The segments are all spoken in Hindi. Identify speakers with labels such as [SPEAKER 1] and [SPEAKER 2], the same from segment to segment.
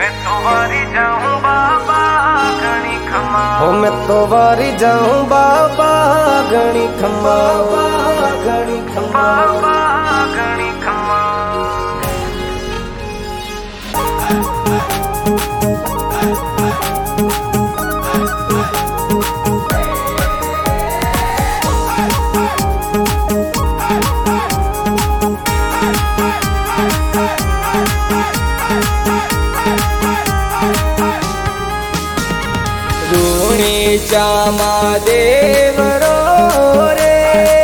[SPEAKER 1] मैं तो वारी जाऊं बाबा घणी खमा।
[SPEAKER 2] हो मैं तो वारी जाऊं बाबा घणी खमा, घणी खमा,
[SPEAKER 1] बाबा घणी खमा।
[SPEAKER 2] रूणी चामा देवरो रे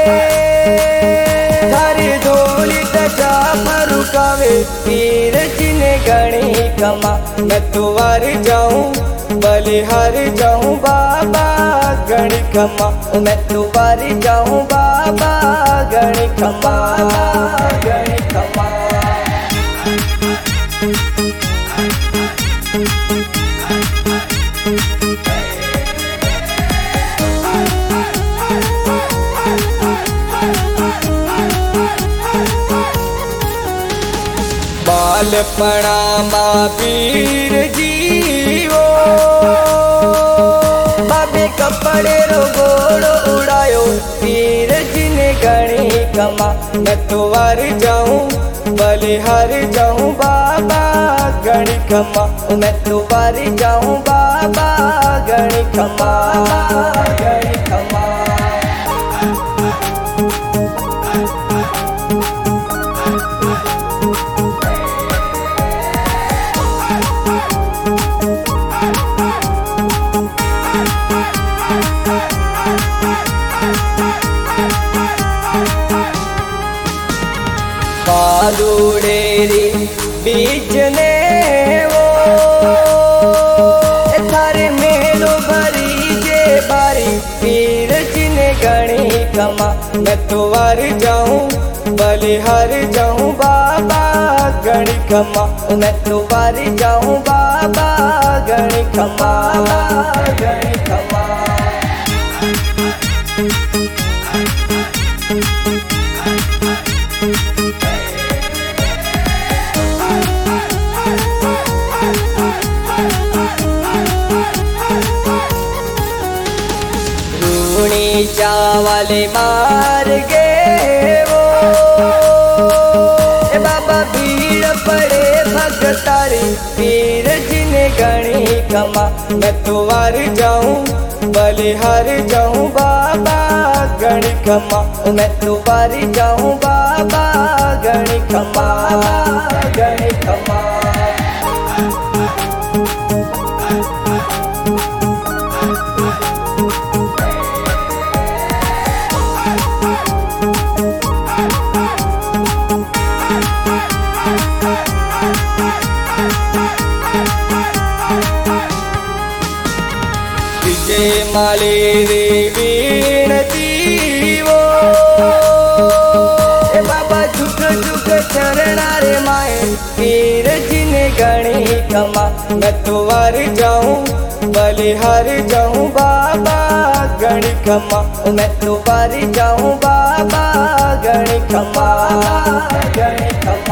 [SPEAKER 2] थारी धोली तजा फरुकावे पीर जिने घणी खमा। मैं तो वार जाऊं बलिहार जाऊं बाबा घणी खमा। मैं तो वार जाऊं बाबा घणी खमा, घणी खमा। बालपणा मा पीर जीवो बाबे कपड़े रो घोड़ो उड़ायो पीर जिने घणी खमा। मैं तो वार जाऊं बलिहार जाऊं बाबा घणी खमा। मैं तो वार जाऊं बाबा घणी खमा, घणी खमा। बालूड़ेरी बीजने वो थारे मेलो भरी जे बारी पीर जिने घणी खमा। मैं तो वार जाऊं बलिहार जाऊं बाबा घणी खमा। मैं तो वार जाऊं बाबा घणी खमा, घणी खमा। रूणी चावले मार गे वो बाबा भीड़ पड़े भगतारी पीर जिने घणी खमा। मैं तो वार जाऊं बलिहार जाऊं बाबा घणी खमा। मैं तो वार जाऊं बाबा घणी खमा, घणी खमा। जय माले रे वीणती वो बाबा झुक झुक चरणा रे माए पीर जिने घणी खमा। मैं तो वार जाऊं बलिहार जाऊं बाबा घणी खमा। मैं तो वार जाऊं बाबा घणी खमा, घणी खमा।